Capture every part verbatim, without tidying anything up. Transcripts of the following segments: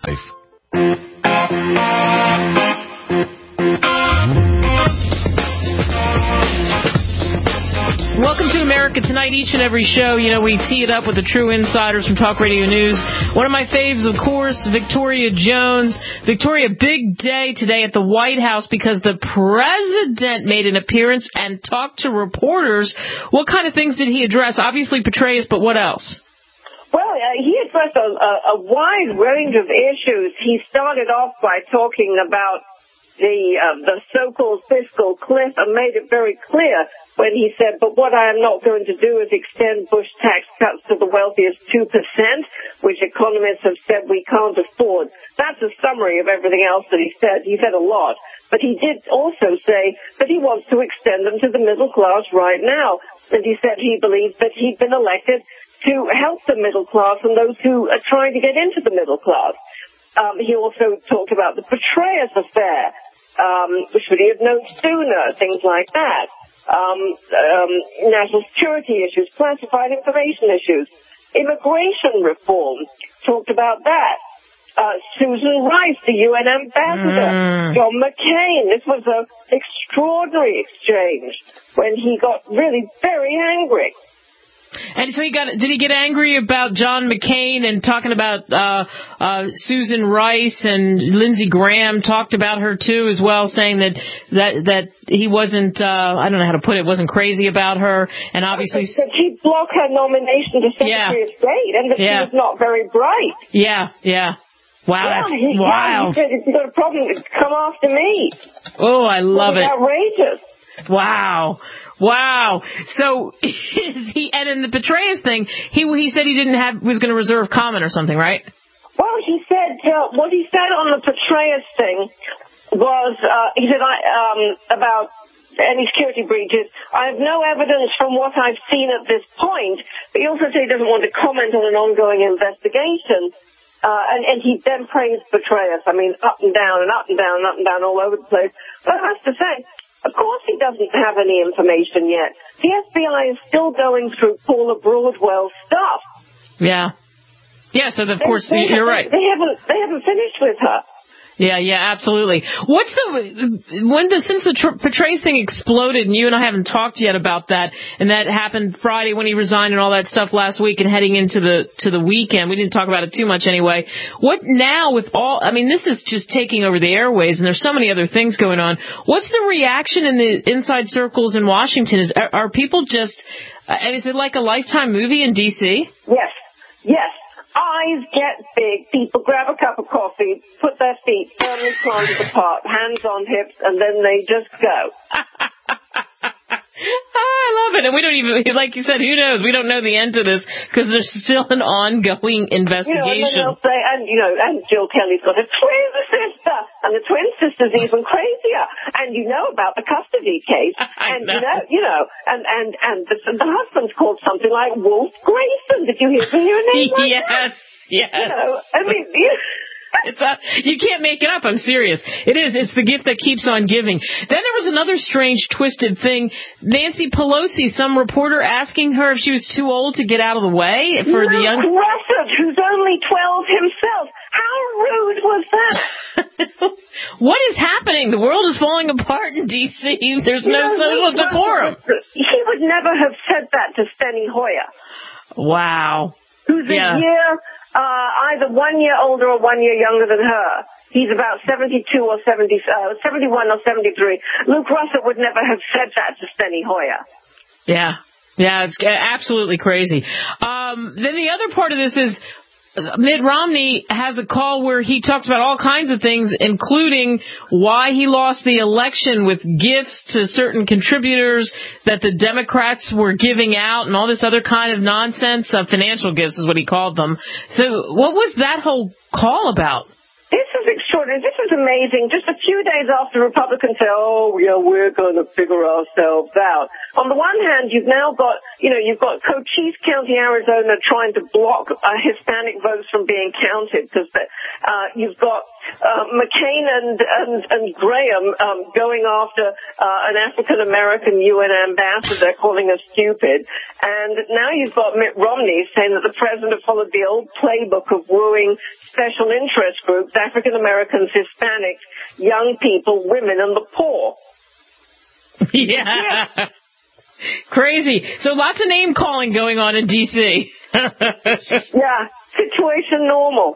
Welcome to America Tonight. Each and every show, you know, we tee it up with the true insiders from Talk Radio News. One of my faves, of course, Victoria Jones. Victoria, big day today at the White House because the president made an appearance and talked to reporters. What kind of things did he address? Obviously Petraeus, but what else? Well, uh, he addressed a, a, a wide range of issues. He started off by talking about the uh, the so-called fiscal cliff and made it very clear when he said, but what I am not going to do is extend Bush tax cuts to the wealthiest two percent, which economists have said we can't afford. That's a summary of everything else that he said. He said a lot. But he did also say that he wants to extend them to the middle class right now. And he said he believes that he'd been elected to help the middle class and those who are trying to get into the middle class. Um, he also talked about the Petraeus affair, um, which would he have known sooner, things like that. Um, um, national security issues, classified information issues, immigration reform, talked about that. Uh, Susan Rice, the U N ambassador, mm. John McCain. This was an extraordinary exchange when he got really very angry. And so he got, did he get angry about John McCain and talking about uh, uh, Susan Rice, and Lindsey Graham talked about her too as well, saying that that that he wasn't, uh, I don't know how to put it, wasn't crazy about her, and obviously that he'd block her nomination to Secretary yeah. of State, and that yeah. she was not very bright. Yeah, yeah. Wow, yeah, that's he, wild. Yeah, he said, if you've got a problem, come after me. Oh, I love it. Outrageous. Wow. Wow. So he, and in the Petraeus thing, he he said he didn't have, was going to reserve comment or something, right? Well, he said, uh, what he said on the Petraeus thing was, uh, he said, I, um, about any security breaches, I have no evidence from what I've seen at this point, but he also said he doesn't want to comment on an ongoing investigation. Uh, and, and he then praised Petraeus. I mean, up and down and up and down and up and down all over the place. But I have to say, of course he doesn't have any information yet. The F B I is still going through Paula Broadwell's stuff. Yeah. Yeah, so of they, course, they, you're they, right. They haven't, they haven't finished with her. Yeah, yeah, absolutely. What's the, when does, since the Petraeus thing exploded, and you and I haven't talked yet about that, and that happened Friday when he resigned and all that stuff last week and heading into the, to the weekend. We didn't talk about it too much anyway. What now with all, I mean, this is just taking over the airways, and there's so many other things going on. What's the reaction in the inside circles in Washington? Is, are, are people just, uh, is it like a Lifetime movie in D C? Yes, yes. Eyes get big, people grab a cup of coffee, put their feet firmly planted apart, hands on hips, and then they just go. I love it. And we don't even, like you said, who knows? We don't know the end to this because there's still an ongoing investigation. You know, and then they'll say, and, you know, and Jill Kelly's got a twin sister, and the twin sister's even crazier. And you know about the custody case. And, know. you know, you know, and, and, and the, the husband's called something like Wolf Grayson. Did you hear from your name like yes, that? Yes, You know, I mean, you It's a, you can't make it up. I'm serious. It is. It's the gift that keeps on giving. Then there was another strange, twisted thing. Nancy Pelosi, some reporter asking her if she was too old to get out of the way for Luke the young. Russert, who's only twelve himself. How rude was that? What is happening? The world is falling apart in D C. There's you no know, social decorum. He would never have said that to Steny Hoyer. Wow. Who's yeah. a year, uh, either one year older or one year younger than her. He's about seventy-two or seventy, uh, seventy-one or seventy-three. Luke Russert would never have said that to Steny Hoyer. Yeah. Yeah, it's absolutely crazy. Um, then the other part of this is Mitt Romney has a call where he talks about all kinds of things, including why he lost the election with gifts to certain contributors that the Democrats were giving out and all this other kind of nonsense. Uh, financial gifts is what he called them. So what was that whole call about? This is extraordinary. This is amazing. Just a few days after Republicans say, oh, yeah, we're going to figure ourselves out. On the one hand, you've now got, you know, you've got Cochise County, Arizona trying to block uh, Hispanic votes from being counted because uh, you've got uh, McCain and, and, and Graham um, going after uh, an African-American U N ambassador, calling us stupid. And now you've got Mitt Romney saying that the president followed the old playbook of wooing special interest groups, African-Americans, Hispanics, young people, women, and the poor. Yeah. yeah. Crazy. So lots of name calling going on in D C Yeah. Situation normal.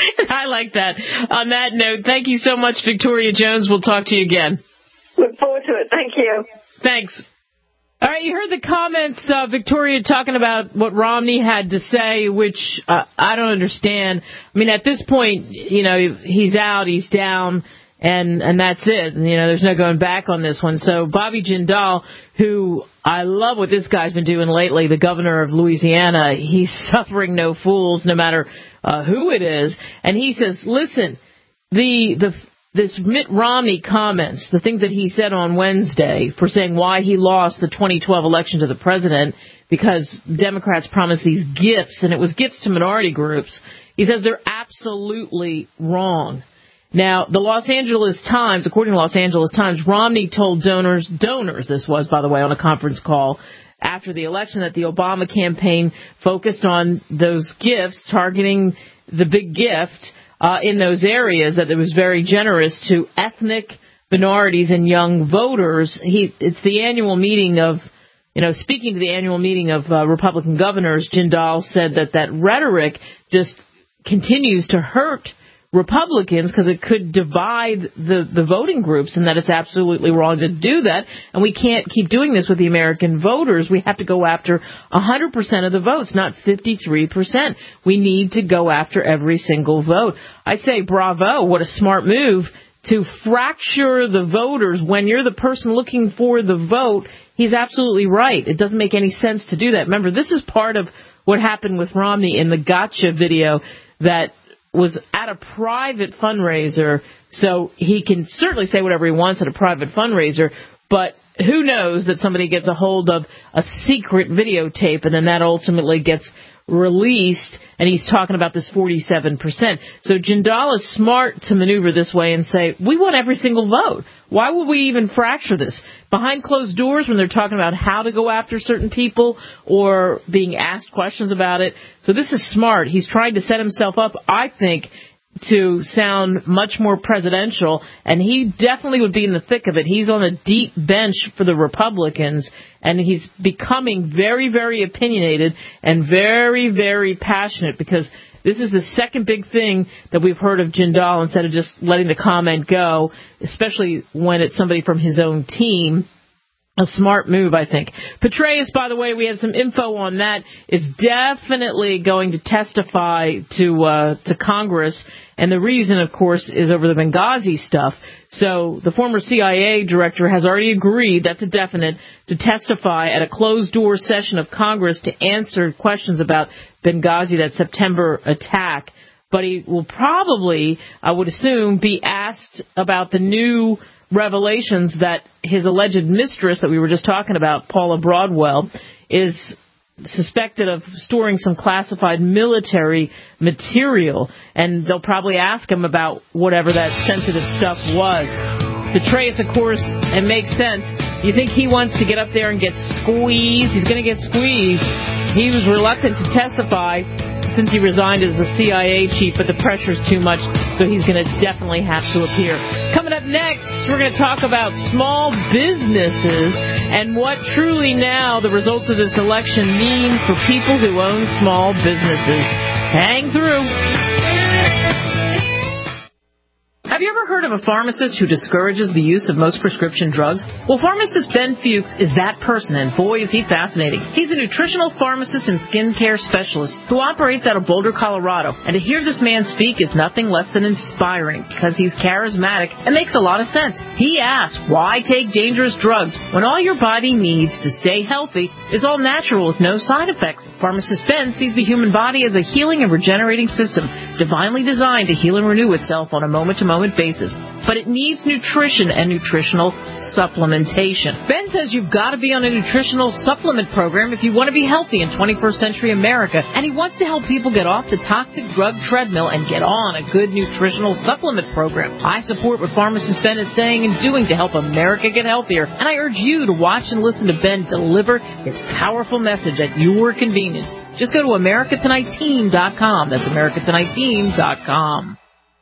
I like that. On that note, thank you so much, Victoria Jones. We'll talk to you again. Look forward to it. Thank you. Thanks. All right, you heard the comments, uh, Victoria, talking about what Romney had to say, which uh, I don't understand. I mean, at this point, you know, he's out, he's down, and and that's it. You know, there's no going back on this one. So Bobby Jindal, who I love what this guy's been doing lately, the governor of Louisiana, he's suffering no fools, no matter uh, who it is. And he says, listen, the the this Mitt Romney comments, the things that he said on Wednesday for saying why he lost the twenty twelve election to the president because Democrats promised these gifts, and it was gifts to minority groups. He says they're absolutely wrong. Now, the Los Angeles Times, according to Los Angeles Times, Romney told donors, donors, this was, by the way, on a conference call after the election, that the Obama campaign focused on those gifts, targeting the big gift uh, in those areas, that it was very generous to ethnic minorities and young voters. He, it's the annual meeting of, you know, speaking to the annual meeting of uh, Republican governors, Jindal said that that rhetoric just continues to hurt Republicans because it could divide the, the voting groups, and that it's absolutely wrong to do that. And we can't keep doing this with the American voters. We have to go after one hundred percent of the votes, not fifty-three percent. We need to go after every single vote. I say bravo, what a smart move to fracture the voters when you're the person looking for the vote. He's absolutely right. It doesn't make any sense to do that. Remember, this is part of what happened with Romney in the gotcha video that was at a private fundraiser, so he can certainly say whatever he wants at a private fundraiser, but who knows that somebody gets a hold of a secret videotape and then that ultimately gets released, and he's talking about this forty-seven percent. So Jindal is smart to maneuver this way and say, we want every single vote. Why would we even fracture this? Behind closed doors, when they're talking about how to go after certain people or being asked questions about it. So this is smart. He's trying to set himself up, I think, to sound much more presidential, and he definitely would be in the thick of it. He's on a deep bench for the Republicans, and he's becoming very, very opinionated and very, very passionate, because this is the second big thing that we've heard of Jindal, instead of just letting the comment go, especially when it's somebody from his own team. A smart move, I think. Petraeus, by the way, we have some info on that, is definitely going to testify to uh, to Congress. And the reason, of course, is over the Benghazi stuff. So the former C I A director has already agreed, that's a definite, to testify at a closed-door session of Congress to answer questions about Benghazi, that September attack. But he will probably, I would assume, be asked about the new revelations that his alleged mistress that we were just talking about, Paula Broadwell, is suspected of storing some classified military material, and they'll probably ask him about whatever that sensitive stuff was. Petraeus, of course, it makes sense. You think he wants to get up there and get squeezed? He's going to get squeezed. He was reluctant to testify since he resigned as the C I A chief, but the pressure's too much, so he's going to definitely have to appear. Coming up next, we're going to talk about small businesses and what truly now the results of this election mean for people who own small businesses. Hang through. Have you ever heard of a pharmacist who discourages the use of most prescription drugs? Well, pharmacist Ben Fuchs is that person, and boy, is he fascinating. He's a nutritional pharmacist and skincare specialist who operates out of Boulder, Colorado. And to hear this man speak is nothing less than inspiring, because he's charismatic and makes a lot of sense. He asks, why take dangerous drugs when all your body needs to stay healthy is all natural with no side effects? Pharmacist Ben sees the human body as a healing and regenerating system, divinely designed to heal and renew itself on a moment-to-moment consistent basis, but it needs nutrition and nutritional supplementation. Ben says you've got to be on a nutritional supplement program if you want to be healthy in twenty-first century America, and he wants to help people get off the toxic drug treadmill and get on a good nutritional supplement program. I support what pharmacist Ben is saying and doing to help America get healthier, and I urge you to watch and listen to Ben deliver his powerful message at your convenience. Just go to America Tonight Team dot com. That's America Tonight Team dot com.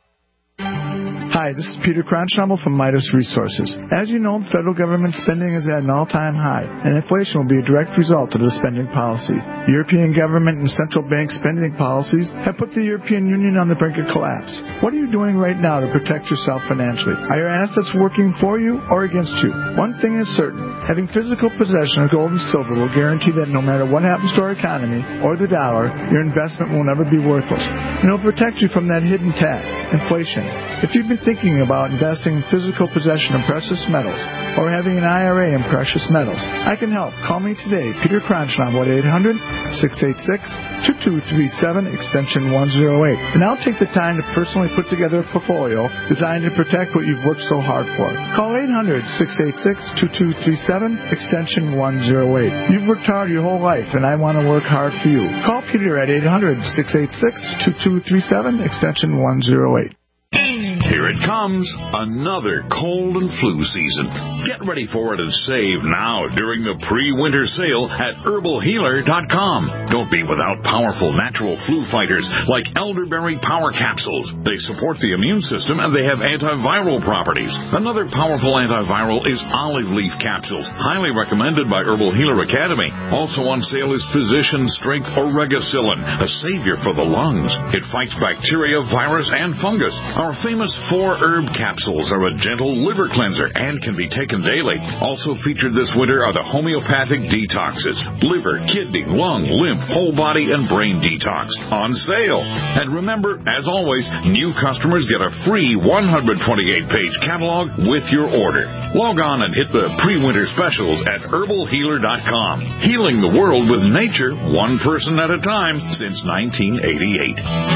Hi, this is Peter Kronschnabel from Midas Resources. As you know, federal government spending is at an all-time high, and inflation will be a direct result of the spending policy. European government and central bank spending policies have put the European Union on the brink of collapse. What are you doing right now to protect yourself financially? Are your assets working for you or against you? One thing is certain. Having physical possession of gold and silver will guarantee that no matter what happens to our economy or the dollar, your investment will never be worthless. And it will protect you from that hidden tax, inflation. If you've been thinking about investing in physical possession of precious metals or having an I R A in precious metals, I can help. Call me today, Peter Kronschnabel, at eight hundred, six eight six, two two three seven, extension one oh eight. And I'll take the time to personally put together a portfolio designed to protect what you've worked so hard for. Call eight hundred, six eight six, two two three seven, extension one oh eight. You've worked hard your whole life, and I want to work hard for you. Call Peter at eight hundred, six eight six, two two three seven, extension one oh eight. Here it comes, another cold and flu season. Get ready for it and save now during the pre-winter sale at herbal healer dot com. Don't be without powerful natural flu fighters like elderberry power capsules. They support the immune system and they have antiviral properties. Another powerful antiviral is olive leaf capsules, highly recommended by Herbal Healer Academy. Also on sale is Physician Strength Oregacillin, a savior for the lungs. It fights bacteria, virus, and fungus. Our famous four herb capsules are a gentle liver cleanser and can be taken daily. Also featured this winter are the homeopathic detoxes, liver, kidney, lung, lymph, whole body, and brain detox on sale. And remember, as always, new customers get a free one hundred twenty-eight page catalog with your order. Log on and hit the pre-winter specials at herbal healer dot com. Healing the world with nature, one person at a time since nineteen eighty-eight.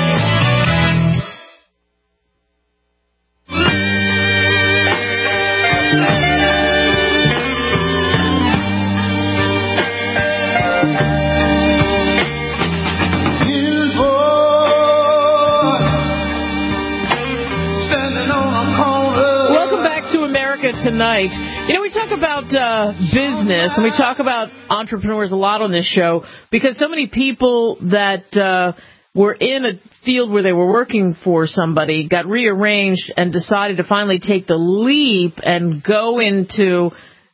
Tonight, you know, we talk about uh, business and we talk about entrepreneurs a lot on this show because so many people that uh, were in a field where they were working for somebody got rearranged and decided to finally take the leap and go into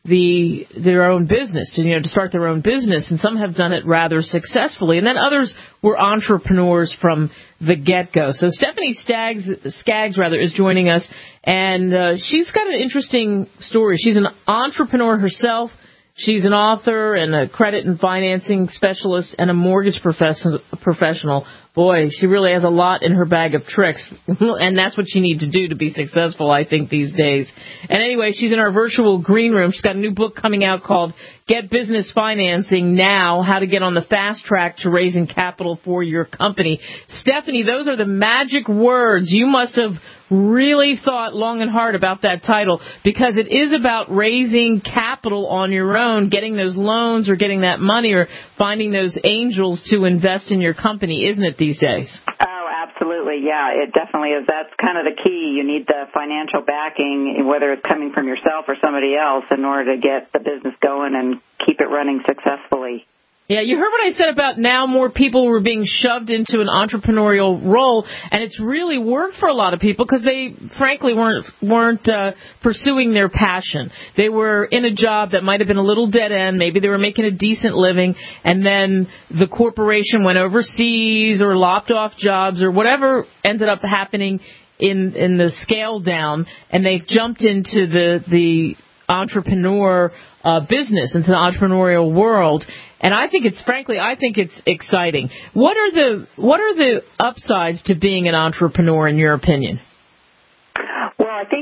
the their own business, to, you know, to start their own business, and some have done it rather successfully, and then others were entrepreneurs from the get-go. So Stephanie Staggs, Skaggs rather, is joining us, and uh, she's got an interesting story. She's an entrepreneur herself. She's an author and a credit and financing specialist and a mortgage profess- professional. Boy, she really has a lot in her bag of tricks, and that's what you need to do to be successful, I think, these days. And anyway, she's in our virtual green room. She's got a new book coming out called Get Business Financing Now, How to Get on the Fast Track to Raising Capital for Your Company. Stephanie, those are the magic words. You must have really thought long and hard about that title, because it is about raising capital on your own, getting those loans or getting that money or finding those angels to invest in your company, isn't it, these days? Oh, absolutely. Yeah, it definitely is. That's kind of the key. You need the financial backing, whether it's coming from yourself or somebody else, in order to get the business going and keep it running successfully. Yeah, you heard what I said about now more people were being shoved into an entrepreneurial role, and it's really worked for a lot of people because they, frankly, weren't weren't uh, pursuing their passion. They were in a job that might have been a little dead end. Maybe they were making a decent living, and then the corporation went overseas or lopped off jobs or whatever ended up happening in in the scale down, and they jumped into the the entrepreneur uh, business, into the entrepreneurial world. And I think it's, frankly, I think it's exciting. What are the what are the upsides to being an entrepreneur, in your opinion? Well, I think that a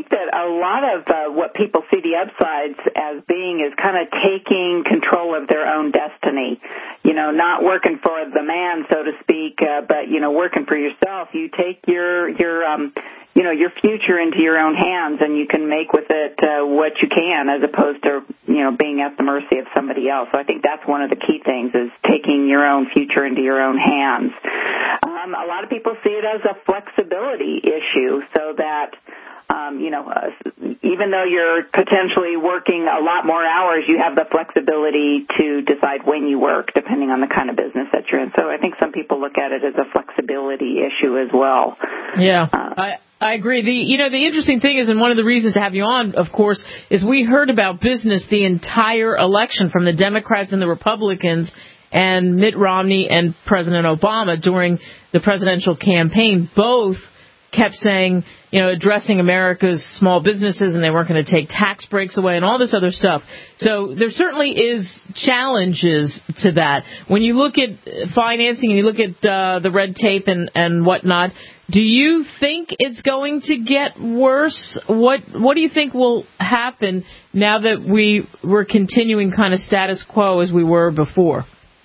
a lot of uh, what people see the upsides as being is kind of taking control of their own destiny. You know, not working for the man, so to speak, uh, but, you know, working for yourself. You take your, your, um, you know, your future into your own hands, and you can make with it uh, what you can, as opposed to, you know, being at the mercy of somebody else. So I think that's one of the key things, is taking your own future into your own hands. Um, a lot of people see it as a flexibility issue, so that, um, you know, uh, even though you're potentially working a lot more hours, you have the flexibility to decide when you work, depending on the kind of business that you're in. So I think some people look at it as a flexibility issue as well. Yeah, uh, I I agree. The you know the interesting thing is, and one of the reasons to have you on, of course, is we heard about business the entire election, from the Democrats and the Republicans and Mitt Romney and President Obama during the presidential campaign. Both kept saying, you know, addressing America's small businesses, and they weren't going to take tax breaks away and all this other stuff. So there certainly is challenges to that. When you look at financing and you look at uh, the red tape and, and whatnot, do you think it's going to get worse? What What do you think will happen now that we we're continuing kind of status quo as we were before?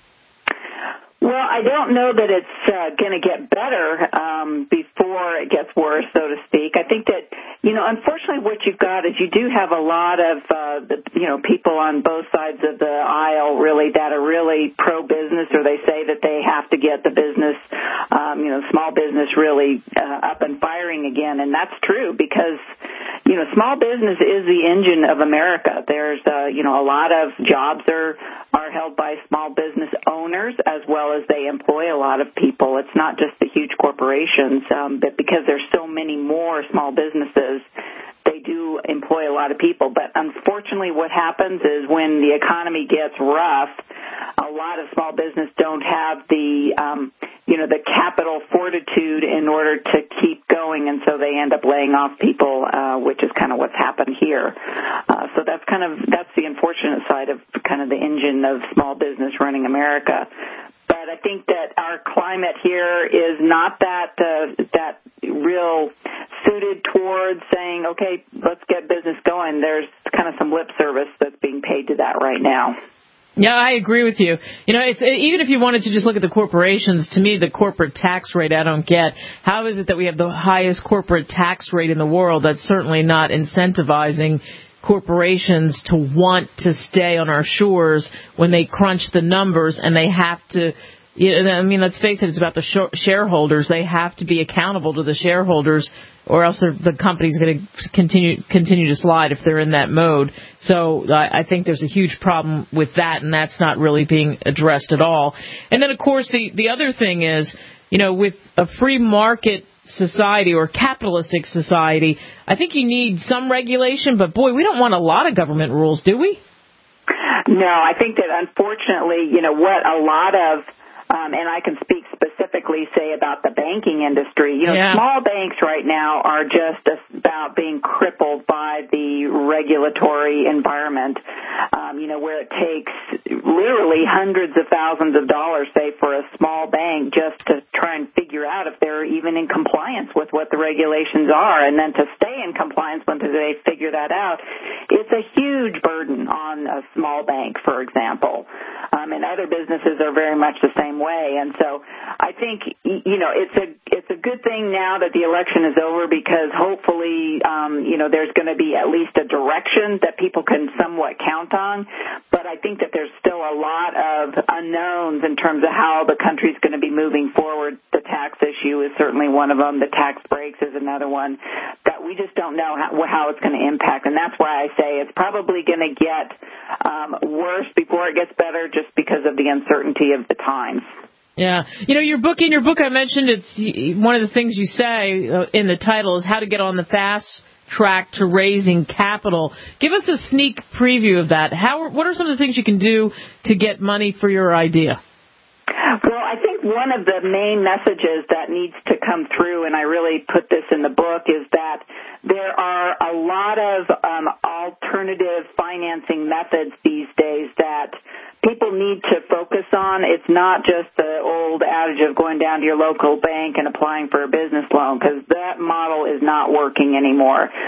Well, I don't know that it's uh, going to get better um, before it gets worse, so to speak. I think that, you know, unfortunately what you've got is you do have a lot of, uh, the, you know, people on both sides of the aisle really that are really pro-business, or they say that they have to get the business, um, you know, small business really uh, up and firing again. And that's true because, you know, small business is the engine of America. There's, uh, you know, a lot of jobs are, are held by small business owners, as well as they employ a lot of people. It's not just the huge corporations, um, but because there's so many more small businesses, they do employ a lot of people. But unfortunately what happens is when the economy gets rough, a lot of small business don't have the, um, you know, the capital fortitude in order to keep going, and so they end up laying off people, uh, which is kind of what's happened here. Uh, so that's kind of, that's the unfortunate side of kind of the engine of small business running America. But I think that our climate here is not that uh, that real suited towards saying, okay, let's get business going. There's kind of some lip service that's being paid to that right now. Yeah, I agree with you. You know, it's even if you wanted to just look at the corporations, to me, the corporate tax rate I don't get. How is it that we have the highest corporate tax rate in the world? That's certainly not incentivizing corporations to want to stay on our shores when they crunch the numbers, and they have to, you know, I mean, let's face it, it's about the sh- shareholders. They have to be accountable to the shareholders, or else the company's going to continue continue to slide if they're in that mode. So I, I think there's a huge problem with that, and that's not really being addressed at all. And then, of course, the, the other thing is, you know, with a free market society or capitalistic society, I think you need some regulation, but boy, we don't want a lot of government rules, do we? No, I think that unfortunately, you know, what a lot of, um, and I can speak specifically, say, about the banking industry. You know, yeah. Small banks right now are just about being crippled by the regulatory environment, um, you know, where it takes literally hundreds of thousands of dollars, say, for a small bank just to try and figure out if they're even in compliance with what the regulations are, and then to stay in compliance when they figure that out. It's a huge burden on a small bank, for example, um, and other businesses are very much the same way. And so I think, you know, it's a it's a good thing now that the election is over, because hopefully, um, you know, there's going to be at least a direction that people can somewhat count on. But I think that there's still a lot of unknowns in terms of how the country's going to be moving forward. The tax issue is certainly one of them. The tax breaks is another one that we just don't know how, how it's going to impact. And that's why I say it's probably going to get um, worse before it gets better, just because of the uncertainty of the times. Yeah. You know, your book, in your book I mentioned, it's one of the things you say uh, in the title is how to get on the fast track to raising capital. Give us a sneak preview of that. How? What are some of the things you can do to get money for your idea? Well, I think one of the main messages that needs to come through, and I really put this in the book, is that there are a lot of um, alternative financing methods these days that people need to focus on. It's not just the old adage of going down to your local bank and applying for a business loan, because that model is not working anymore. So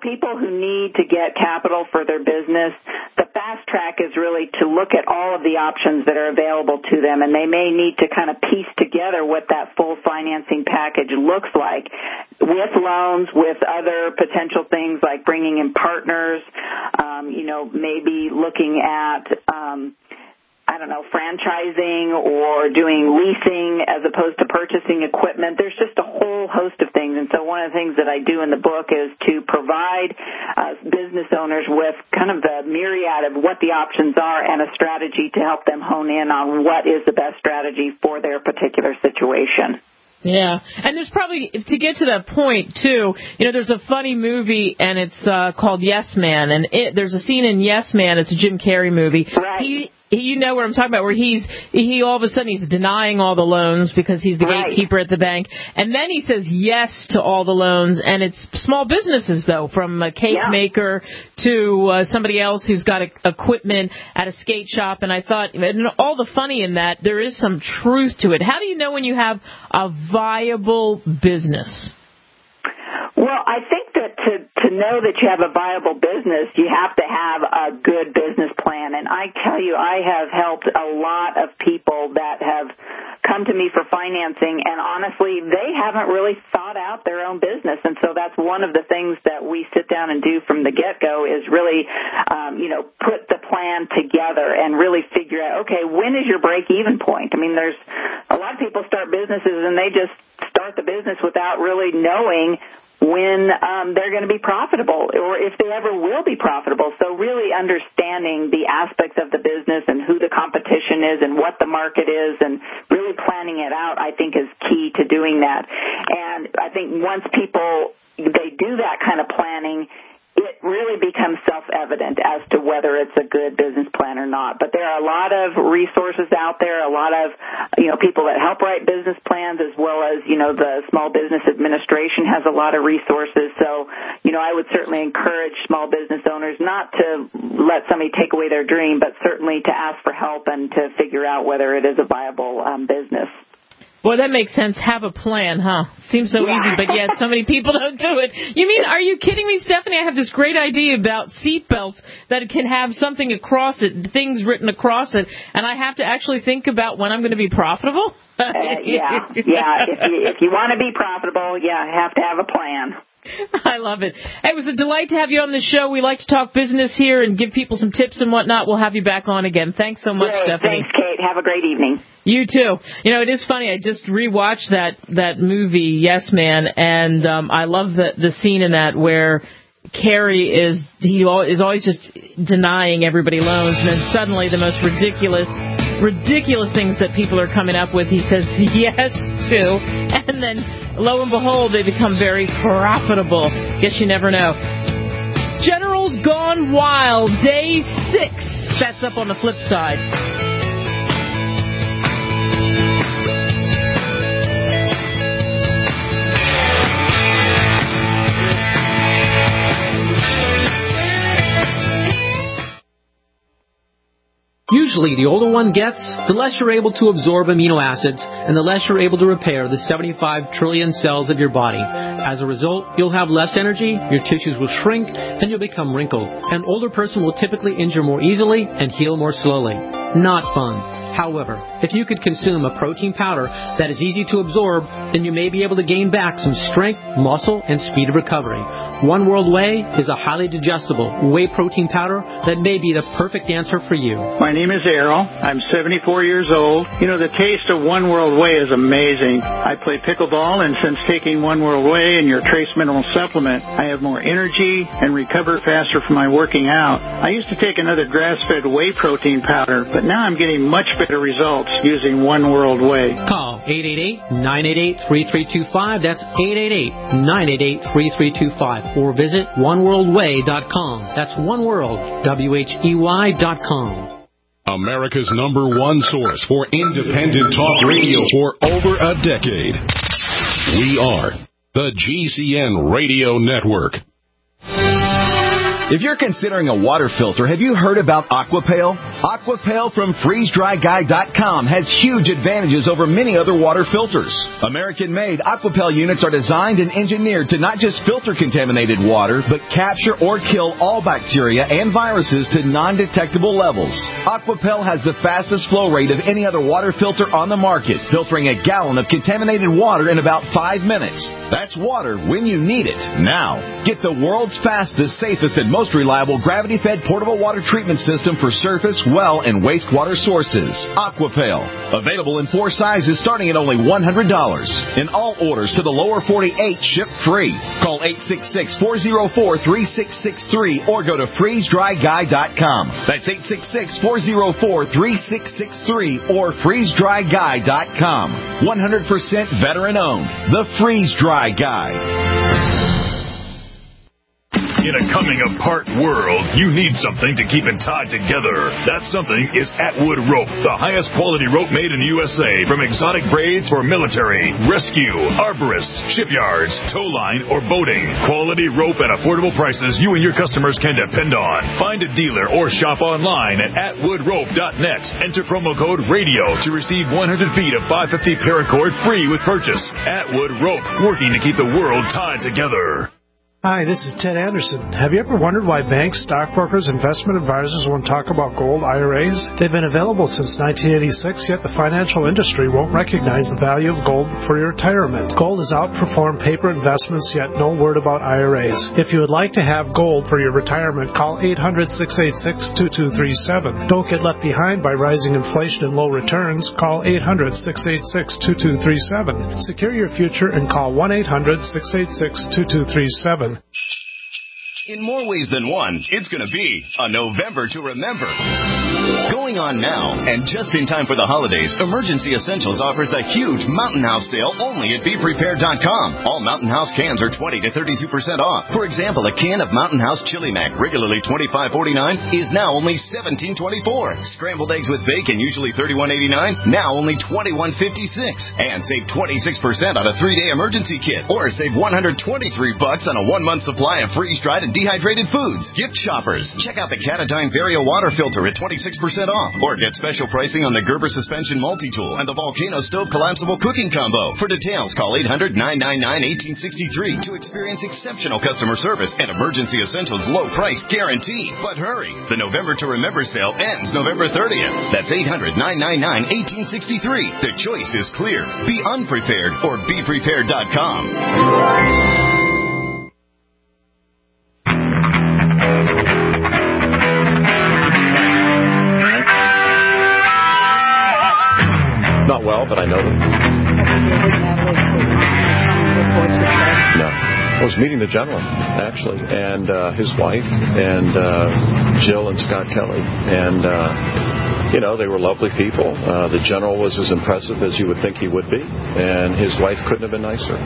people who need to get capital for their business, the fast track is really to look at all of the options that are available to them, and they may need to kind of piece together what that full financing package looks like with loans, with other potential things like bringing in partners, um, you know, maybe looking at um, I don't know, franchising or doing leasing as opposed to purchasing equipment. There's just a whole host of things. And so one of the things that I do in the book is to provide uh, business owners with kind of the myriad of what the options are and a strategy to help them hone in on what is the best strategy for their particular situation. Yeah, and there's probably, to get to that point, too, you know, there's a funny movie, and it's uh, called Yes Man, and it, there's a scene in Yes Man, it's a Jim Carrey movie. Right. He, you know what I'm talking about, where he's, he all of a sudden he's denying all the loans because he's the right. gatekeeper at the bank, and then he says yes to all the loans, and it's small businesses, though, from a cake yeah. maker to uh, somebody else who's got a, equipment at a skate shop, and I thought, and all the funny in that, there is some truth to it. How do you know when you have a viable business? Well, I think that to, to know that you have a viable business, you have to have a good business plan. And I tell you, I have helped a lot of people that have come to me for financing, and honestly, they haven't really thought out their own business. And so that's one of the things that we sit down and do from the get-go is really, um, you know, put the plan together and really figure out, okay, when is your break-even point? I mean, there's a lot of people start businesses and they just start the business without really knowing when um, they're going to be profitable or if they ever will be profitable. So really understanding the aspects of the business and who the competition is and what the market is and really planning it out, I think, is key to doing that. And I think once people, they do that kind of planning, it really becomes self-evident as to whether it's a good business plan or not. But there are a lot of resources out there, a lot of, you know, people that help write business plans, as well as, you know, the Small Business Administration has a lot of resources. So, you know, I would certainly encourage small business owners not to let somebody take away their dream, but certainly to ask for help and to figure out whether it is a viable um, business. Boy, that makes sense. Have a plan, huh? Seems so yeah. easy, but yet so many people don't do it. You mean, are you kidding me, Stephanie? I have this great idea about seat belts that can have something across it, things written across it, and I have to actually think about when I'm going to be profitable? uh, yeah, yeah. If you, if you want to be profitable, yeah, have to have a plan. I love it. It was a delight to have you on the show. We like to talk business here and give people some tips and whatnot. We'll have you back on again. Thanks so much, Great. Stephanie. Thanks, Kate. Have a great evening. You too. You know, it is funny. I just rewatched that that movie, Yes Man, and um, I love the the scene in that where Carrie is he is always just denying everybody loans, and then suddenly the most ridiculous. ridiculous things that people are coming up with, he says yes to, and then lo and behold, they become very profitable. Guess you never know. Generals Gone Wild, day six. That's up on the flip side. Usually, the older one gets, the less you're able to absorb amino acids, and the less you're able to repair the seventy-five trillion cells of your body. As a result, you'll have less energy, your tissues will shrink, and you'll become wrinkled. An older person will typically injure more easily and heal more slowly. Not fun. However, if you could consume a protein powder that is easy to absorb, then you may be able to gain back some strength, muscle, and speed of recovery. One World Whey is a highly digestible whey protein powder that may be the perfect answer for you. My name is Errol. I'm seventy-four years old. You know, the taste of One World Whey is amazing. I play pickleball, and since taking One World Whey and your Trace Mineral Supplement, I have more energy and recover faster from my working out. I used to take another grass-fed whey protein powder, but now I'm getting much better results using One World Whey. Call eight eight eight, nine eight eight, three three two five. That's eight eight eight, nine eight eight, three three two five. Or visit one world way dot com. That's one world, W H E Y dot com. America's number one source for independent talk radio for over a decade. We are the G C N Radio Network. If you're considering a water filter, have you heard about AquaPail? Aquapel from freeze dry guy dot com has huge advantages over many other water filters. American-made Aquapel units are designed and engineered to not just filter contaminated water, but capture or kill all bacteria and viruses to non-detectable levels. Aquapel has the fastest flow rate of any other water filter on the market, filtering a gallon of contaminated water in about five minutes. That's water when you need it, now. Get the world's fastest, safest, and most reliable gravity-fed portable water treatment system for surface, well, and wastewater sources. Aquapel. Available in four sizes starting at only one hundred dollars. And all orders to the lower forty-eight ship free. Call eight six six, four oh four, three six six three or go to freeze dry guy dot com. That's eight six six, four oh four, three six six three or freeze dry guy dot com. one hundred percent veteran owned. The Freeze Dry Guy. In a coming-apart world, you need something to keep it tied together. That something is Atwood Rope, the highest quality rope made in the U S A, from exotic braids for military, rescue, arborists, shipyards, tow line, or boating. Quality rope at affordable prices you and your customers can depend on. Find a dealer or shop online at atwood rope dot net. Enter promo code RADIO to receive one hundred feet of five fifty paracord free with purchase. Atwood Rope, working to keep the world tied together. Hi, this is Ted Anderson. Have you ever wondered why banks, stockbrokers, investment advisors won't talk about gold I R As? They've been available since nineteen eighty-six, yet the financial industry won't recognize the value of gold for your retirement. Gold has outperformed paper investments, yet no word about I R As. If you would like to have gold for your retirement, call eight hundred, six eight six, two two three seven. Don't get left behind by rising inflation and low returns. Call eight hundred, six eight six, two two three seven. Secure your future and call one eight hundred, six eight six, two two three seven. In more ways than one, it's going to be a November to remember. Going on now, and just in time for the holidays, Emergency Essentials offers a huge Mountain House sale only at be prepared dot com. All Mountain House cans are twenty to thirty-two percent off. For example, a can of Mountain House Chili Mac, regularly twenty-five forty-nine, is now only seventeen twenty-four. Scrambled eggs with bacon, usually thirty-one eighty-nine, now only twenty-one fifty-six. And save twenty-six percent on a three-day emergency kit, or save one hundred twenty-three bucks on a one-month supply of freeze-dried and dehydrated foods. Gift shoppers, check out the Catadine Vario water filter at twenty-six percent off, or get special pricing on the Gerber suspension multi-tool and the Volcano stove collapsible cooking combo. For details, call eight hundred, nine nine nine, one eight six three to experience exceptional customer service and Emergency Essentials low price guarantee. But hurry, the November to Remember sale ends November thirtieth. That's eight hundred, nine nine nine, one eight six three. The choice is clear. Be unprepared or be prepared dot com. Not well, but I know them. No. I was meeting the general, actually, and uh, his wife, and uh, Jill and Scott Kelly. And, uh, you know, they were lovely people. Uh, the general was as impressive as you would think he would be, and his wife couldn't have been nicer.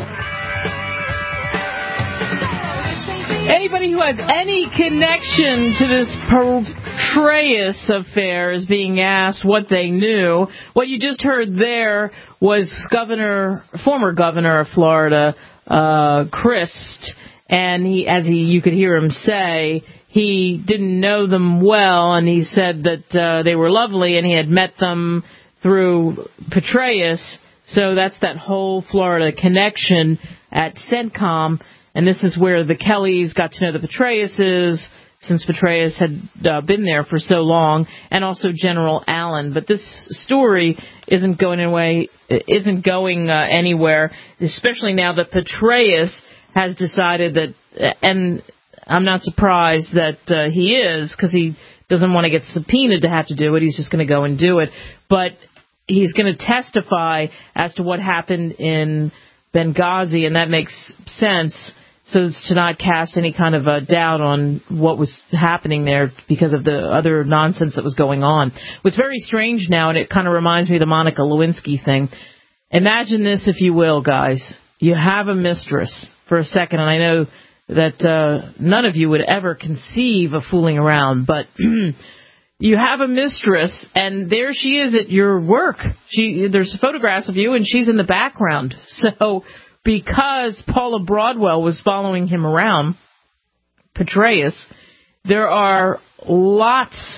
Anybody who has any connection to this Petraeus affair is being asked what they knew. What you just heard there was Governor, former Governor of Florida, uh, Crist, and he, as he, you could hear him say, he didn't know them well, and he said that uh, they were lovely, and he had met them through Petraeus. So that's that whole Florida connection at CENTCOM. And this is where the Kellys got to know the Petraeuses, since Petraeus had uh, been there for so long, and also General Allen. But this story isn't going away, isn't going uh, anywhere, especially now that Petraeus has decided that, and I'm not surprised that uh, he is, because he doesn't want to get subpoenaed to have to do it. He's just going to go and do it. But he's going to testify as to what happened in Benghazi, and that makes sense, so as to not cast any kind of a doubt on what was happening there because of the other nonsense that was going on. What's very strange now, and it kind of reminds me of the Monica Lewinsky thing. Imagine this, if you will, guys. You have a mistress for a second, and I know that uh, none of you would ever conceive of fooling around, but you have a mistress, and there she is at your work. She, there's photographs of you, and she's in the background. So because Paula Broadwell was following him around, Petraeus, there are lots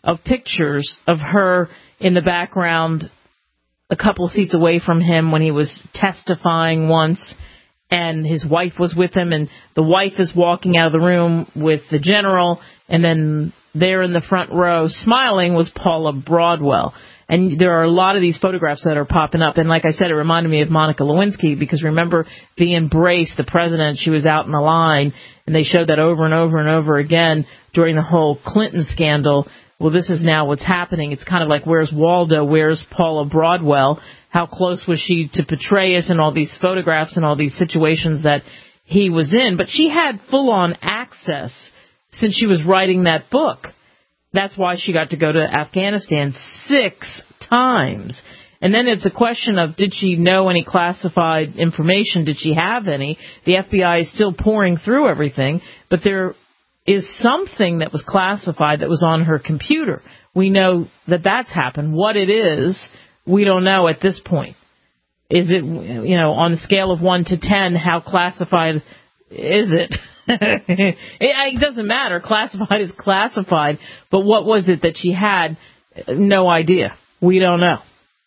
of pictures of her in the background a couple seats away from him when he was testifying once, and his wife was with him, and the wife is walking out of the room with the general, and then there in the front row smiling was Paula Broadwell. And there are a lot of these photographs that are popping up. And like I said, it reminded me of Monica Lewinsky, because remember the embrace, the president, she was out in the line, and they showed that over and over and over again during the whole Clinton scandal. Well, this is now what's happening. It's kind of like, where's Waldo? Where's Paula Broadwell? How close was she to Petraeus and all these photographs and all these situations that he was in? But she had full-on access since she was writing that book. That's why she got to go to Afghanistan six times. And then it's a question of, did she know any classified information? Did she have any? The F B I is still pouring through everything, but there is something that was classified that was on her computer. We know that that's happened. What it is, we don't know at this point. Is it, you know, on the scale of one to ten, how classified is it? it, it doesn't matter. Classified is classified. But what was it that she had? No idea. We don't know.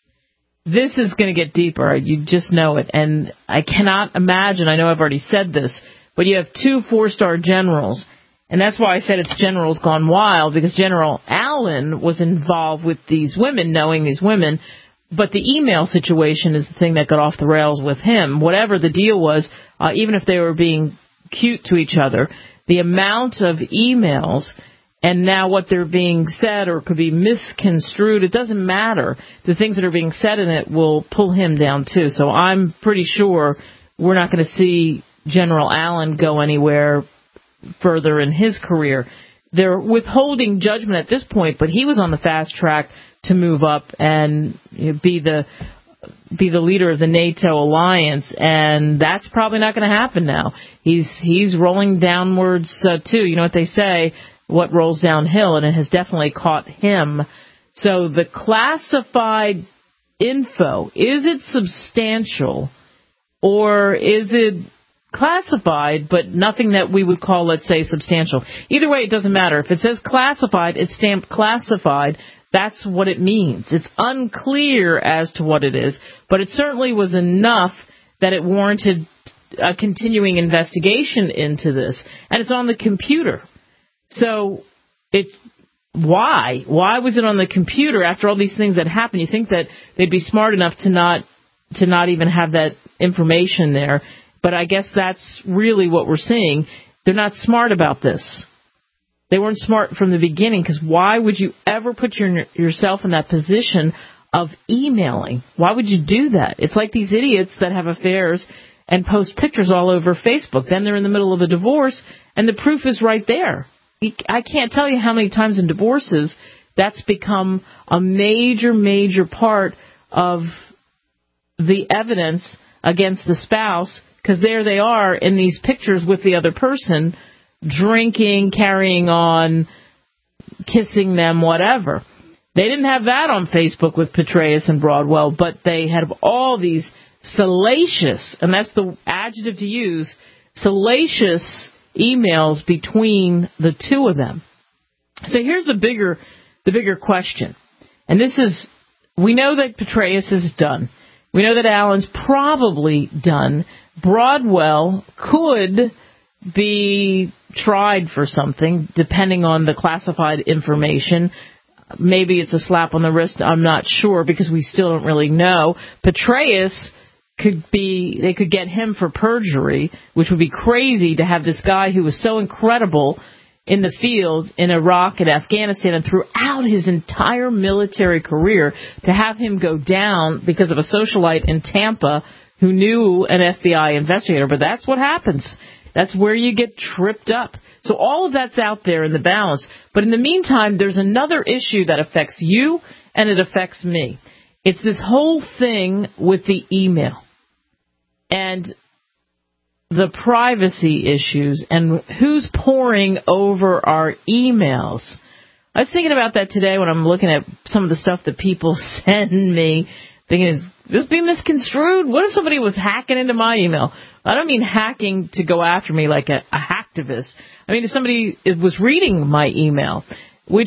This is going to get deeper. You just know it. And I cannot imagine, I know I've already said this, but you have two four-star generals. And that's why I said it's generals gone wild, because General Allen was involved with these women, knowing these women. But the email situation is the thing that got off the rails with him. Whatever the deal was, uh, even if they were being cute to each other, the amount of emails and now what they're being said or could be misconstrued, it doesn't matter. The things that are being said in it will pull him down too. So I'm pretty sure we're not going to see General Allen go anywhere further in his career. They're withholding judgment at this point, but he was on the fast track to move up and be the be the leader of the NATO alliance, and that's probably not going to happen now. He's he's rolling downwards uh, too. You know what they say, what rolls downhill, and it has definitely caught him. So the classified info, is it substantial, or is it classified but nothing that we would call, let's say, substantial? Either way, it doesn't matter. If it says classified, it's stamped classified. That's what it means. It's unclear as to what it is, but it certainly was enough that it warranted a continuing investigation into this. And it's on the computer. So it why? Why was it on the computer after all these things that happened? You think that they'd be smart enough to not to not even have that information there. But I guess that's really what we're seeing. They're not smart about this. They weren't smart from the beginning, because why would you ever put your, yourself in that position of emailing? Why would you do that? It's like these idiots that have affairs and post pictures all over Facebook. Then they're in the middle of a divorce, and the proof is right there. I can't tell you how many times in divorces that's become a major, major part of the evidence against the spouse, because there they are in these pictures with the other person, drinking, carrying on, kissing them, whatever. They didn't have that on Facebook with Petraeus and Broadwell, but they had all these salacious, and that's the adjective to use, salacious emails between the two of them. So here's the bigger, the bigger question. And this is, we know that Petraeus is done. We know that Allen's probably done. Broadwell could be tried for something, depending on the classified information. Maybe it's a slap on the wrist. I'm not sure, because we still don't really know. Petraeus could be, they could get him for perjury, which would be crazy to have this guy who was so incredible in the field in Iraq and Afghanistan and throughout his entire military career, to have him go down because of a socialite in Tampa who knew an F B I investigator. But that's what happens. That's where you get tripped up. So all of that's out there in the balance. But in the meantime, there's another issue that affects you and it affects me. It's this whole thing with the email and the privacy issues and who's poring over our emails. I was thinking about that today when I'm looking at some of the stuff that people send me, thinking, is this being misconstrued? What if somebody was hacking into my email? I don't mean hacking to go after me like a, a hacktivist. I mean, if somebody was reading my email, which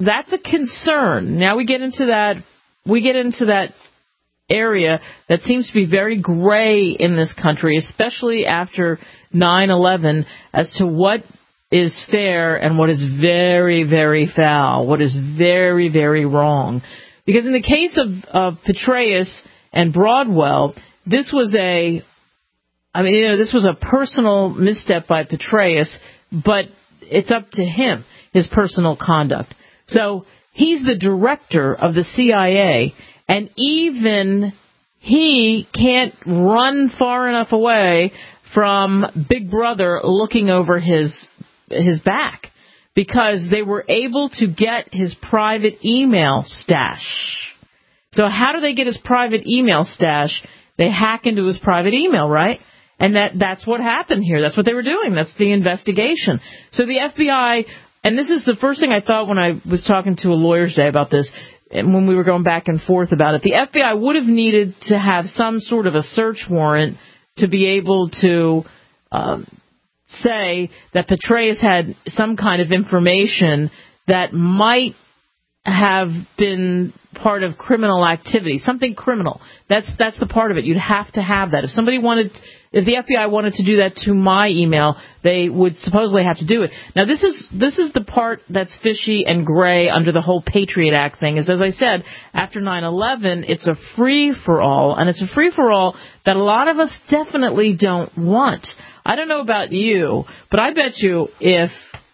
that's a concern. Now we get into that, we get into that area that seems to be very gray in this country, especially after nine eleven, as to what is fair and what is very, very foul, what is very, very wrong. Because in the case of, of Petraeus and Broadwell, this was a, I mean, you know, this was a personal misstep by Petraeus, but it's up to him, his personal conduct. So he's the director of the C I A, and even he can't run far enough away from Big Brother looking over his his back, because they were able to get his private email stash. So how do they get his private email stash? They hack into his private email, right? And that that's what happened here. That's what they were doing. That's the investigation. So the F B I, and this is the first thing I thought when I was talking to a lawyer today about this, and when we were going back and forth about it, the F B I would have needed to have some sort of a search warrant to be able to um, say that Petraeus had some kind of information that might have been part of criminal activity, something criminal. That's that's the part of it. You'd have to have that. If somebody wanted, if the F B I wanted to do that to my email, they would supposedly have to do it. Now, this is this is the part that's fishy and gray under the whole Patriot Act thing. Is, as I said, after nine eleven, it's a free-for-all, and it's a free-for-all that a lot of us definitely don't want. I don't know about you, but I bet you if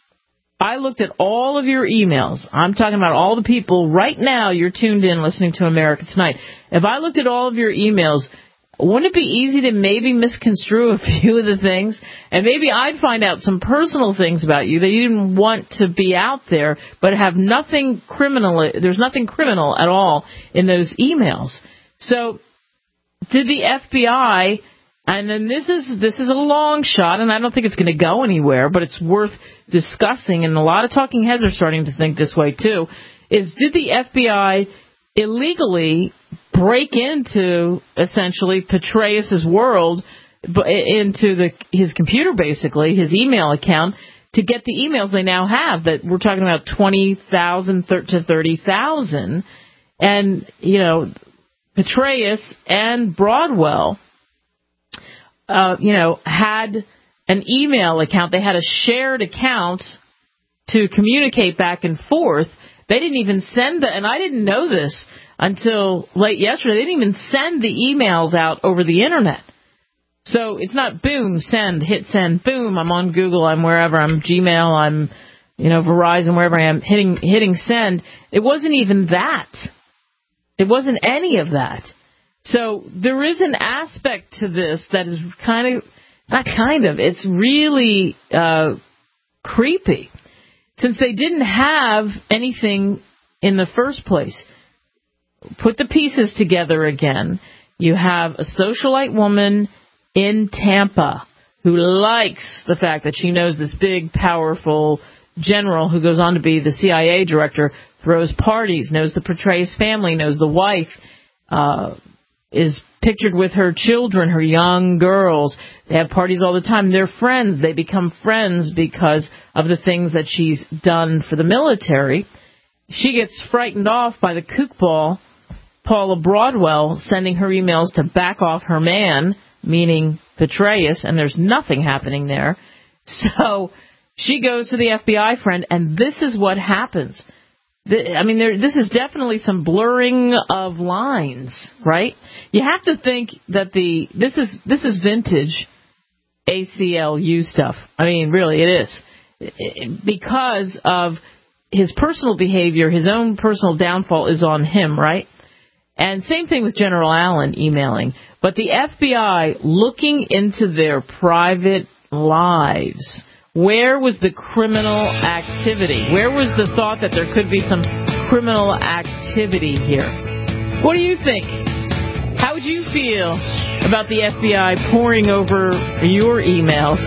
I looked at all of your emails, I'm talking about all the people right now you're tuned in listening to America Tonight. If I looked at all of your emails, wouldn't it be easy to maybe misconstrue a few of the things? And maybe I'd find out some personal things about you that you didn't want to be out there, but have nothing criminal. There's nothing criminal at all in those emails. So did the F B I, and then this is this is a long shot, and I don't think it's going to go anywhere, but it's worth discussing, and a lot of talking heads are starting to think this way too, is did the F B I illegally break into, essentially, Petraeus' world, into the his computer, basically, his email account, to get the emails they now have, that we're talking about twenty thousand to thirty thousand, and, you know, Petraeus and Broadwell, uh, you know, had an email account. They had a shared account to communicate back and forth. They didn't even send the, and I didn't know this until late yesterday, they didn't even send the emails out over the internet. So it's not boom, send, hit send, boom, I'm on Google, I'm wherever, I'm Gmail, I'm, you know, Verizon, wherever I am, hitting hitting send. It wasn't even that. It wasn't any of that. So there is an aspect to this that is kind of, not kind of, it's really uh, creepy. Since they didn't have anything in the first place. Put the pieces together again. You have a socialite woman in Tampa who likes the fact that she knows this big, powerful general who goes on to be the C I A director, throws parties, knows the Petraeus family, knows the wife, uh, is pictured with her children, her young girls. They have parties all the time. They're friends. They become friends because of the things that she's done for the military. She gets frightened off by the kookball, Paula Broadwell, sending her emails to back off her man, meaning Petraeus, and there's nothing happening there. So she goes to the F B I friend, and this is what happens. I mean, there, this is definitely some blurring of lines, right? You have to think that the this is this is vintage A C L U stuff. I mean, really, it is. Because of his personal behavior, his own personal downfall is on him, right? And same thing with General Allen emailing. But the F B I looking into their private lives. Where was the criminal activity? Where was the thought that there could be some criminal activity here? What do you think? How would you feel about the F B I poring over your emails?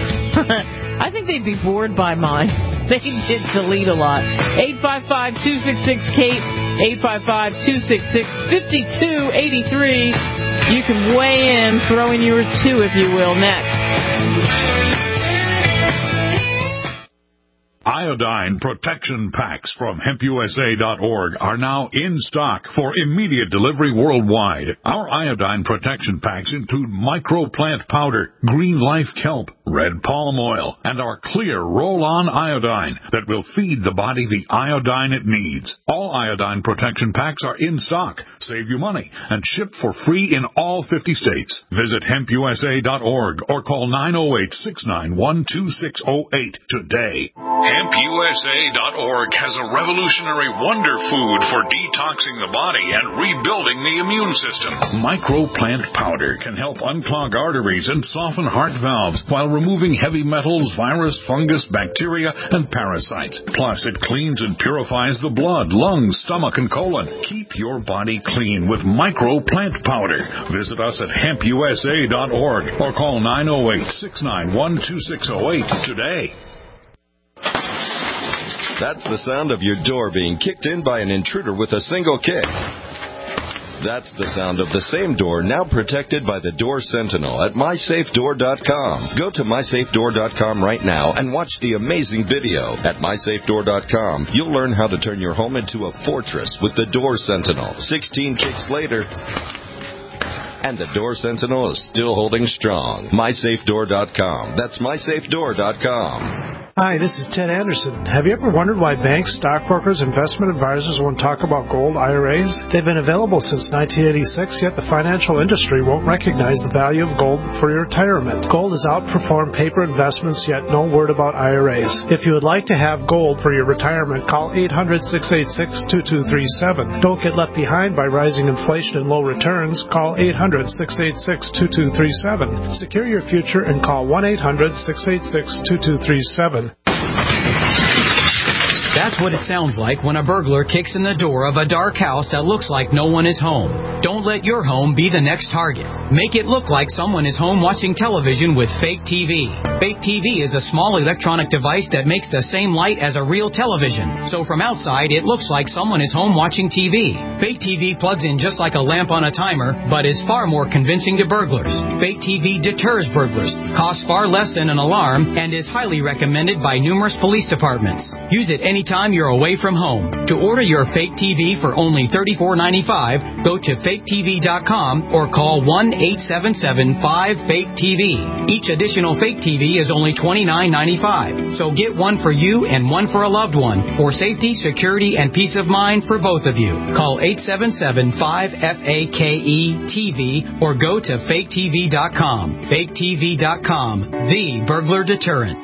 I think they'd be bored by mine. They did delete a lot. eight five five, two six six, Kate, eight five five, two six six, five two eight three. You can weigh in, throw in your two, if you will, next. Iodine protection packs from hemp u s a dot org are now in stock for immediate delivery worldwide. Our iodine protection packs include microplant powder, green life kelp, red palm oil, and our clear roll-on iodine that will feed the body the iodine it needs. All iodine protection packs are in stock, save you money, and shipped for free in all fifty states. Visit hemp u s a dot org or call nine oh eight, six nine one, two six oh eight today. hemp u s a dot org has a revolutionary wonder food for detoxing the body and rebuilding the immune system. Microplant powder can help unclog arteries and soften heart valves while removing heavy metals, virus, fungus, bacteria, and parasites. Plus, it cleans and purifies the blood, lungs, stomach, and colon. Keep your body clean with Microplant powder. Visit us at hemp u s a dot org or call nine oh eight, six nine one, two six oh eight today. That's the sound of your door being kicked in by an intruder with a single kick. That's the sound of the same door now protected by the Door Sentinel at my safe door dot com. Go to my safe door dot com right now and watch the amazing video. At my safe door dot com, you'll learn how to turn your home into a fortress with the Door Sentinel. sixteen kicks later, and the Door Sentinel is still holding strong. my safe door dot com. That's my safe door dot com. Hi, this is Ted Anderson. Have you ever wondered why banks, stockbrokers, investment advisors won't talk about gold I R As? They've been available since nineteen eighty-six, yet the financial industry won't recognize the value of gold for your retirement. Gold has outperformed paper investments, yet no word about I R As. If you would like to have gold for your retirement, call eight hundred, six eight six, two two three seven. Don't get left behind by rising inflation and low returns. Call eight hundred, six eight six, two two three seven. Secure your future and call one eight hundred, six eight six, two two three seven. That's what it sounds like when a burglar kicks in the door of a dark house that looks like no one is home. Don't let your home be the next target. Make it look like someone is home watching television with fake T V. Fake T V is a small electronic device that makes the same light as a real television. So from outside, it looks like someone is home watching T V. Fake T V plugs in just like a lamp on a timer, but is far more convincing to burglars. Fake T V deters burglars, costs far less than an alarm, and is highly recommended by numerous police departments. Use it anytime you're away from home. To order your fake T V for only thirty-four ninety-five, go to fake T V dot com or call one eight seven seven, five, fake T V. Each additional fake T V is only twenty-nine ninety-five. So get one for you and one for a loved one, for safety, security, and peace of mind for both of you. Call eight seven seven, five, F A K E T V or go to fake T V dot com. fake T V dot com, the burglar deterrent.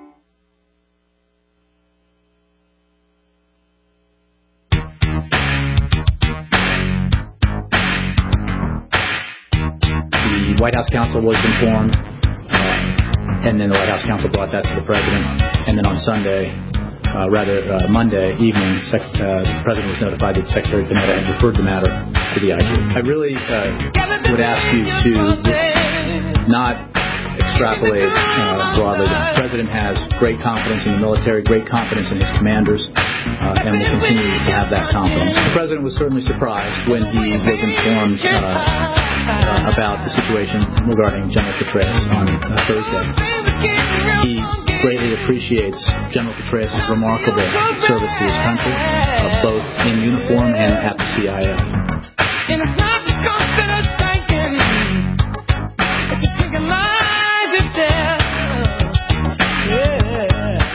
The White House counsel was informed, uh, and then the White House counsel brought that to the president. And then on Sunday, uh, rather uh, Monday evening, sec- uh, the president was notified that Secretary Panetta had referred the matter to the I G. I really uh, would ask you to not extrapolate uh, broadly. The president has great confidence in the military, great confidence in his commanders, uh, and will continue to have that confidence. The president was certainly surprised when he was informed uh, uh, about the situation regarding General Petraeus on uh, Thursday. He greatly appreciates General Petraeus' remarkable service to his country, uh, both in uniform and at the C I A. And it's not just confidence thinking, it's just thinking lies you tell. Yeah.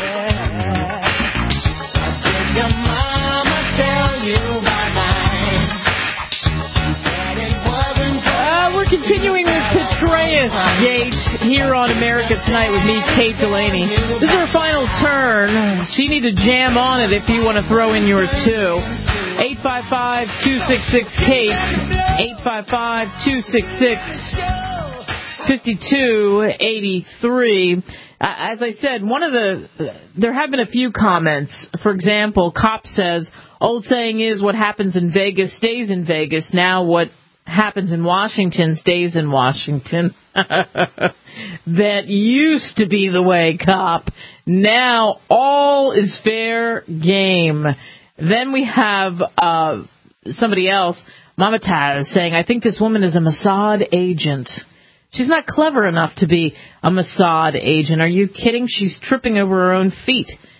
Did your mama tell you by night that it wasn't? Uh, we're continuing with Petraeus Gate here on America Tonight with me, Kate Delaney. This is our final turn, so you need to jam on it if you want to throw in your two. eight five five, two six six, Kate, eight five five, two six six, five two eight three. Uh, as I said, one of the, there have been a few comments. For example, Cop says, old saying is what happens in Vegas stays in Vegas. Now what happens in Washington stays in Washington. That used to be the way, Cop. Now all is fair game. Then we have uh, somebody else, Mama Taz, saying, I think this woman is a Mossad agent. She's not clever enough to be a Mossad agent. Are you kidding? She's tripping over her own feet.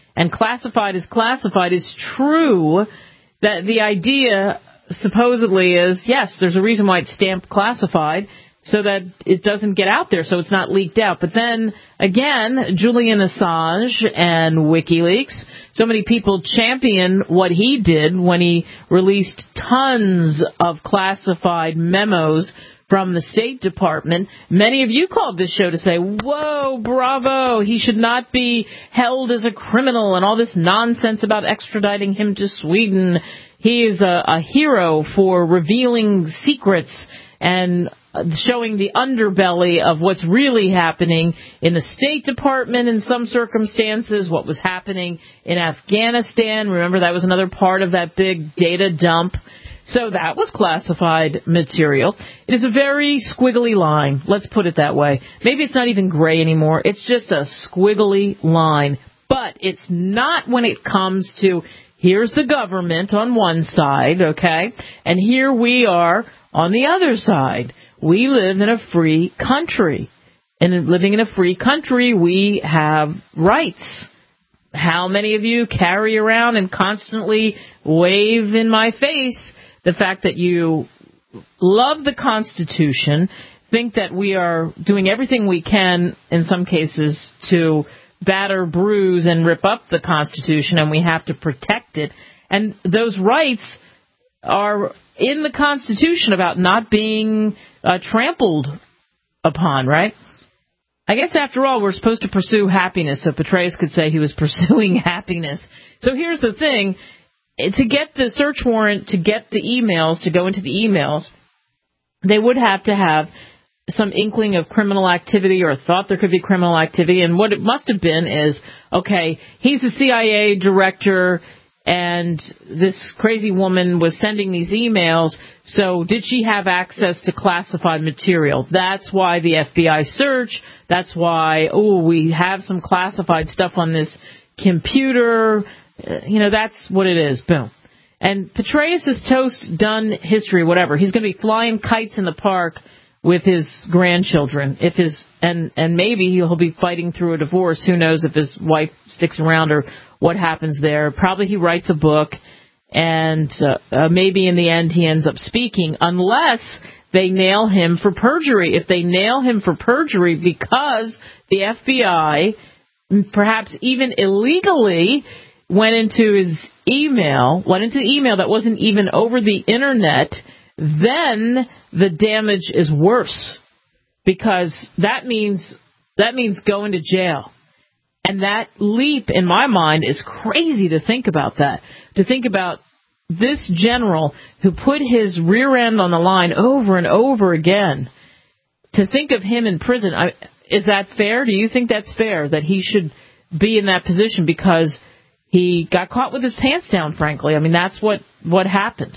and classified is classified is true, that the idea supposedly is, yes, there's a reason why it's stamped classified, so that it doesn't get out there, so it's not leaked out. But then, again, Julian Assange and WikiLeaks, so many people champion what he did when he released tons of classified memos from the State Department. Many of you called this show to say, whoa, bravo, he should not be held as a criminal, and all this nonsense about extraditing him to Sweden. He is a, a hero for revealing secrets and showing the underbelly of what's really happening in the State Department in some circumstances, what was happening in Afghanistan. Remember, that was another part of that big data dump. So that was classified material. It is a very squiggly line. Let's put it that way. Maybe it's not even gray anymore. It's just a squiggly line. But it's not when it comes to, here's the government on one side, okay, and here we are on the other side. We live in a free country. And living in a free country, we have rights. How many of you carry around and constantly wave in my face the fact that you love the Constitution, think that we are doing everything we can, in some cases, to batter, bruise, and rip up the Constitution, and we have to protect it. And those rights are in the Constitution about not being uh, trampled upon, right? I guess, after all, we're supposed to pursue happiness, so Petraeus could say he was pursuing happiness. So here's the thing. To get the search warrant, to get the emails, to go into the emails, they would have to have some inkling of criminal activity or thought there could be criminal activity. And what it must have been is, okay, he's a C I A director, and this crazy woman was sending these emails, so did she have access to classified material? That's why the F B I search. That's why, oh, we have some classified stuff on this computer. You know, that's what it is. Boom. And Petraeus is toast, done, history, whatever. He's going to be flying kites in the park with his grandchildren. If his and and maybe he'll be fighting through a divorce. Who knows if his wife sticks around or what happens there. Probably he writes a book, and uh, uh, maybe in the end he ends up speaking, unless they nail him for perjury. If they nail him for perjury because the F B I, perhaps even illegally, went into his email, went into the email that wasn't even over the Internet, then the damage is worse, because that means that means going to jail. And that leap, in my mind, is crazy to think about that. To think about this general who put his rear end on the line over and over again, to think of him in prison. I, is that fair? Do you think that's fair, that he should be in that position because he got caught with his pants down, frankly? I mean, that's what, what happened.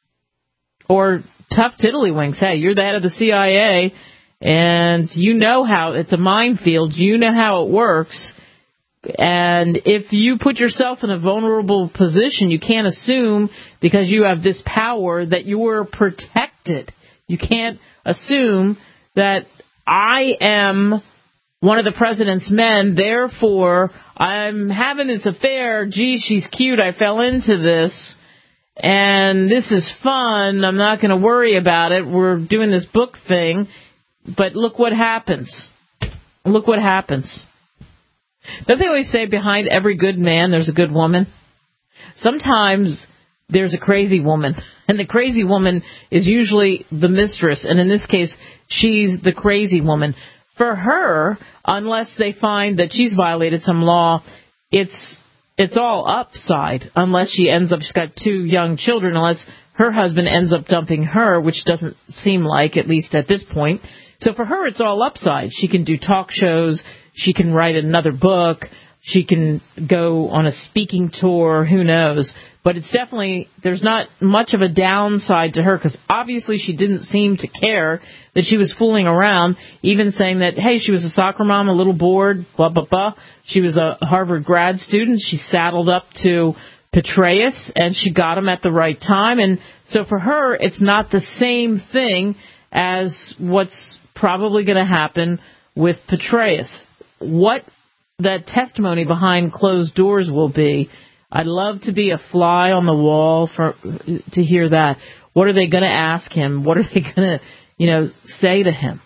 Or tough tiddlywinks. Hey, you're the head of the C I A, and you know how it's a minefield. You know how it works. And if you put yourself in a vulnerable position, you can't assume, because you have this power, that you're protected. You can't assume that I am one of the president's men, therefore I'm having this affair. Gee, she's cute. I fell into this, and this is fun. I'm not going to worry about it. We're doing this book thing, but look what happens. Look what happens. Don't they always say behind every good man there's a good woman? Sometimes there's a crazy woman, and the crazy woman is usually the mistress, and in this case, she's the crazy woman. For her, unless they find that she's violated some law, it's it's all upside, unless she ends up, she's got two young children, unless her husband ends up dumping her, which doesn't seem like, at least at this point. So for her, it's all upside. She can do talk shows. She can write another book. She can go on a speaking tour. Who knows? But it's definitely, there's not much of a downside to her, because obviously she didn't seem to care that she was fooling around, even saying that, hey, she was a soccer mom, a little bored, blah, blah, blah. She was a Harvard grad student. She saddled up to Petraeus, and she got him at the right time. And so for her, it's not the same thing as what's probably going to happen with Petraeus. What that testimony behind closed doors will be. I'd love to be a fly on the wall for to hear that. What are they going to ask him? What are they going to, you know, say to him?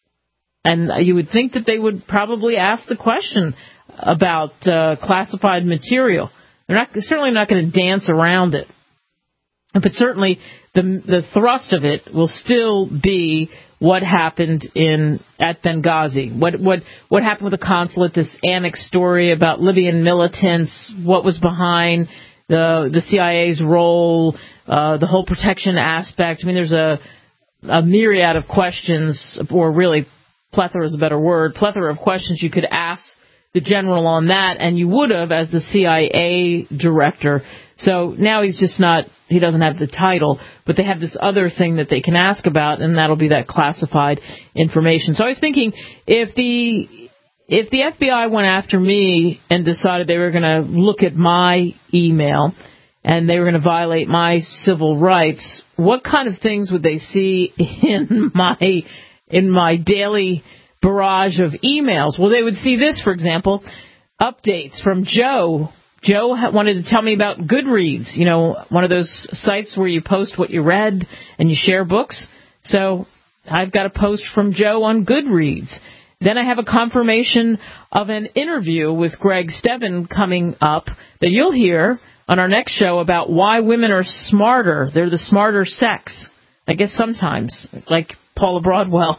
And you would think that they would probably ask the question about uh, classified material. They're not they're certainly not going to dance around it. But certainly the the thrust of it will still be what happened in at Benghazi. What what what happened with the consulate, this annex story about Libyan militants, what was behind the the C I A's role, uh, the whole protection aspect. I mean, there's a a myriad of questions, or really plethora is a better word, plethora of questions you could ask the general on that, and you would have as the C I A director. So now he's just not, he doesn't have the title, but they have this other thing that they can ask about, and that'll be that classified information. So I was thinking, if the if the F B I went after me and decided they were going to look at my email and they were going to violate my civil rights, what kind of things would they see in my in my daily barrage of emails? Well, they would see this, for example, updates from Joe. Joe wanted to tell me about Goodreads, you know, one of those sites where you post what you read and you share books. So I've got a post from Joe on Goodreads. Then I have a confirmation of an interview with Greg Stebbin coming up that you'll hear on our next show about why women are smarter. They're the smarter sex, I guess sometimes, like Paula Broadwell.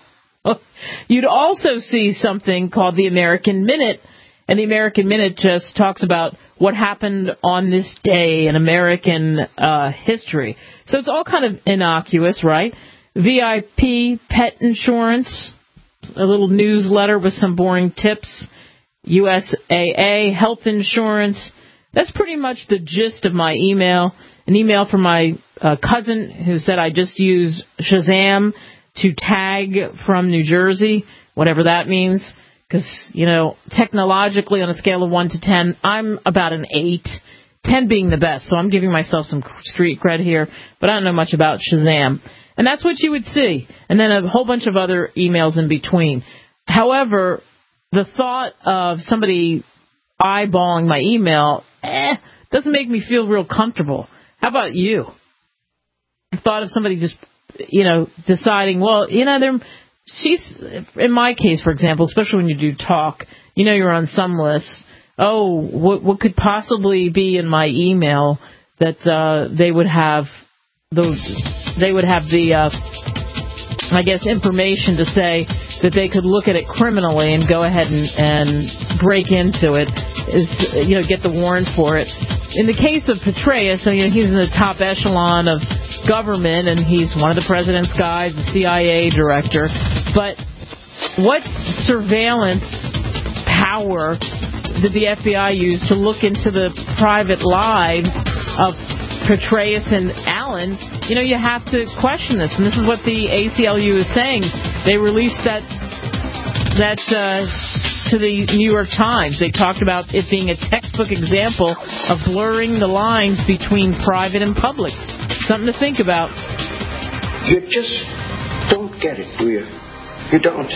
You'd also see something called the American Minute, and the American Minute just talks about what happened on this day in American uh, history. So it's all kind of innocuous, right? V I P pet insurance, a little newsletter with some boring tips, U S A A health insurance. That's pretty much the gist of my email. An email from my uh, cousin who said I just use Shazam to tag from New Jersey, whatever that means. Because, you know, technologically on a scale of one to ten, I'm about an eight, ten being the best. So I'm giving myself some street cred here, but I don't know much about Shazam. And that's what you would see. And then a whole bunch of other emails in between. However, the thought of somebody eyeballing my email, eh, doesn't make me feel real comfortable. How about you? The thought of somebody just, you know, deciding, well, you know, they're... She's, in my case, for example, especially when you do talk, you know you're on some list. Oh, what, what could possibly be in my email that uh, they would have those? They would have the, uh, I guess, information to say that they could look at it criminally and go ahead and, and break into it. Is you know get the warrant for it. In the case of Petraeus, so, you know, he's in the top echelon of government, and he's one of the president's guys, the C I A director. But what surveillance power did the F B I use to look into the private lives of Petraeus and Allen? You know, you have to question this, and this is what the A C L U is saying. They released that that uh, to the New York Times. They talked about it being a textbook example of blurring the lines between private and public. Something to think about. You just don't get it, do you? You don't.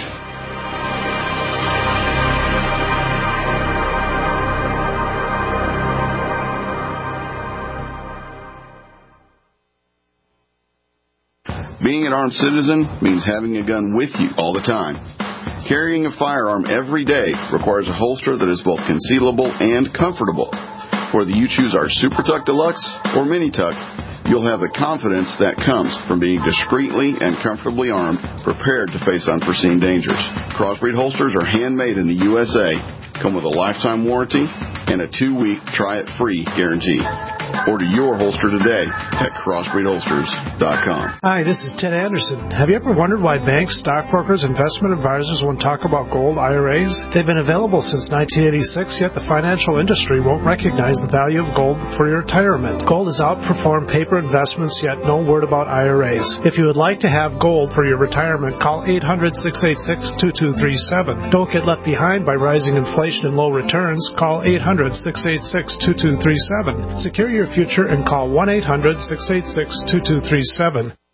Being an armed citizen means having a gun with you all the time. Carrying a firearm every day requires a holster that is both concealable and comfortable. Whether you choose our Super Tuck Deluxe or Mini Tuck, you'll have the confidence that comes from being discreetly and comfortably armed, prepared to face unforeseen dangers. Crossbreed holsters are handmade in the U S A, come with a lifetime warranty, and a two-week try-it-free guarantee. Order your holster today at crossbreed holsters dot com. Hi, this is Ted Anderson. Have you ever wondered why banks, stockbrokers, investment advisors won't talk about gold I R As? They've been available since nineteen eighty-six, yet the financial industry won't recognize the value of gold for your retirement. Gold has outperformed paper investments, yet no word about I R As. If you would like to have gold for your retirement, call eight hundred, six eight six, two two three seven. Don't get left behind by rising inflation and low returns. Call eight hundred, six eight six, two two three seven. Secure your future and call one eight hundred, six eight six, two two three seven.